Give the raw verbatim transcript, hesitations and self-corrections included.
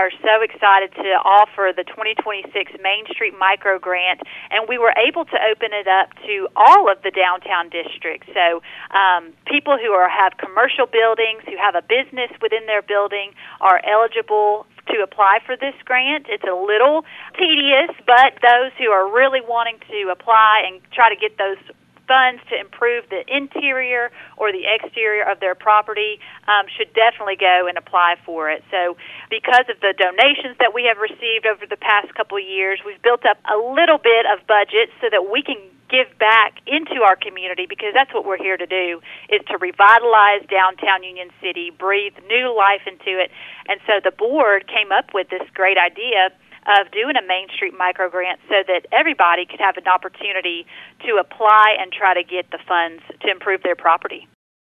are so excited to offer the twenty twenty-six Main Street Micro Grant, and we were able to open it up to all of the downtown districts. So um, people who are have commercial buildings, who have a business within their building, are eligible to apply for this grant. It's a little tedious, but those who are really wanting to apply and try to get those funds to improve the interior or the exterior of their property um, should definitely go and apply for it. So because of the donations that we have received over the past couple of years, we've built up a little bit of budget so that we can give back into our community, because that's what we're here to do, is to revitalize downtown Union City, breathe new life into it. And so the board came up with this great idea of doing a Main Street Micro Grant so that everybody could have an opportunity to apply and try to get the funds to improve their property.